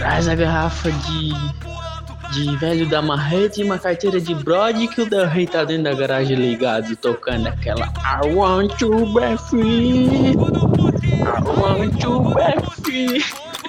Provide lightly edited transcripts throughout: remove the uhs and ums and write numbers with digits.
Traz a garrafa de velho da marreta e uma carteira de brode que o Del Rey tá dentro da garagem ligado, tocando aquela I want to be free, I want to be free.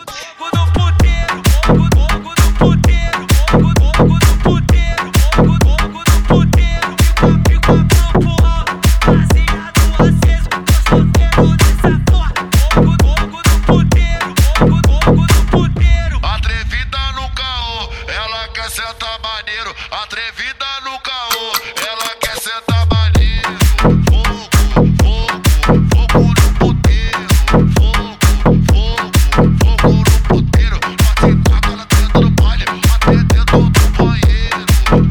Senta maneiro, atrevida no caô, ela quer sentar maneiro. Fogo no puteiro, fogo no puteiro. Bate taca ela dentro do baile, até dentro do banheiro.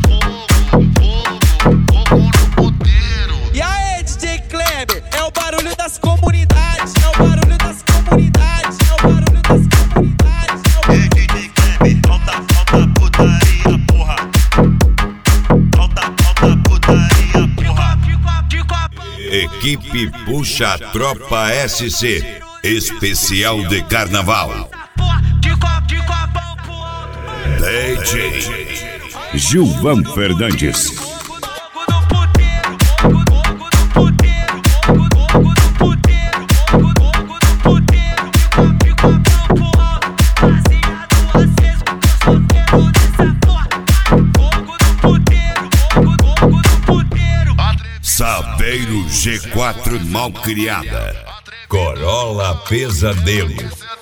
Fogo no puteiro. E aí, DJ Kleber, é o barulho das comunidades, é o barulho das comunidades, é o barulho das comunidades. Ei, DJ Kleber, falta putaria, porra. Falta putaria, porra. Equipe Puxa Tropa SC, especial de carnaval. DJ Gilvan Fernandes. Saveiro G4 Malcriada, Corolla Pesadelo.